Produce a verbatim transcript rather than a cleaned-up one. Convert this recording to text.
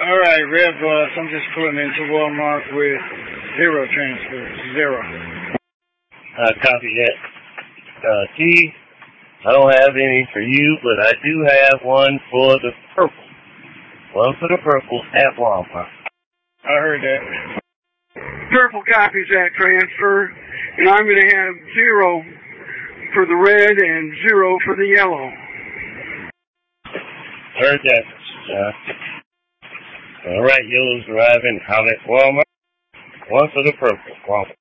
All right, Red Bus, I'm just pulling into Walmart with zero transfer. Zero. Uh, copy that. Uh, T, I don't have any for you, but I do have one for the purple. One for the purple at Walmart. I heard that. Purple copies that transfer, and I'm going to have zero for the red and zero for the yellow. Heard that, uh, all right, yellow's arriving out at Walmart. One for the purple. Walmart.